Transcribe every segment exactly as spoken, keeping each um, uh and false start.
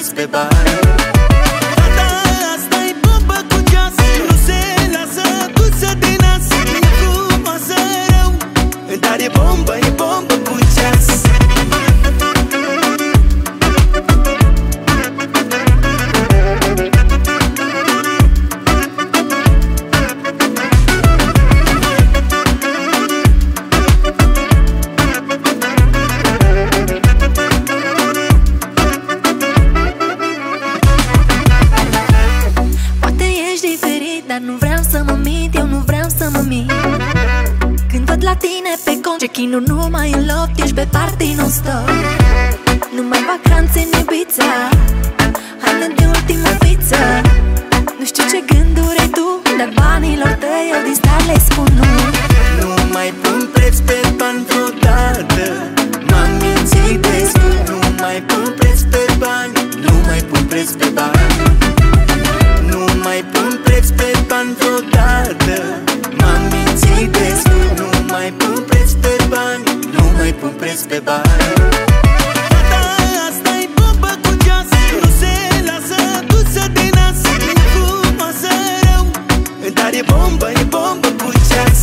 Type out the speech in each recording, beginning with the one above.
pe bani. Fata asta-i bombă cu ceas, nu se lasă dusă de nas. E frumoasă rău, dar e bombă, e bombă cu ceas. Dar nu vreau să mă mint, eu nu vreau să mă mint. Când văd la tine pe cont, check-in-uri numai în loft, ești pe party non-stop. Numai vacanțe în Ibiza, haine de ultimă viță. Nu știu ce gânduri ai tu, dar banilor tăi eu din start le spun nu. Nu mai pun preț pe bani vreodată, m-am mințit destul. Nu mai pun preț pe bani, nu mai pun preț pe bani. Nu mai pun preț pe bani vreodată, m-am mințit destul. Nu mai pun preț pe bani, nu mai pun preț pe bani. Fata asta-i bombă cu ceas, nu se lasă dusă de nas. E frumoasă rău, dar e bombă, e bombă cu ceas.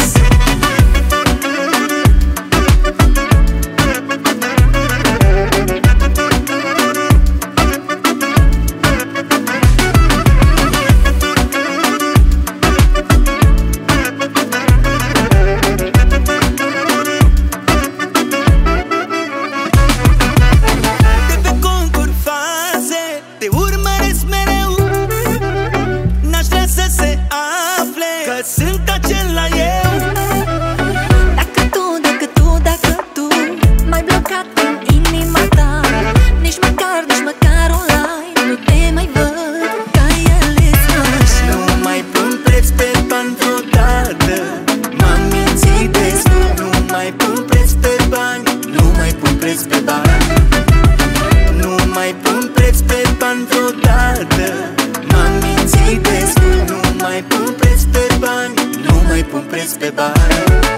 Te urmăresc mereu, n-aș vrea să se afle că sunt acela eu. Dacă tu, dacă tu, dacă tu m-ai blocat în inima ta, nici măcar, nici măcar online nu te mai văd ca ele să-și. Nu mai pun preț pe bani vreodată, m-am mințit destul. Nu mai pun preț pe bani, nu mai pun preț pe bani. Nu mai pun preț pe bani vreodată, m-am mințit destul. Nu mai pun preț pe bani, nu mai pun preț pe bani.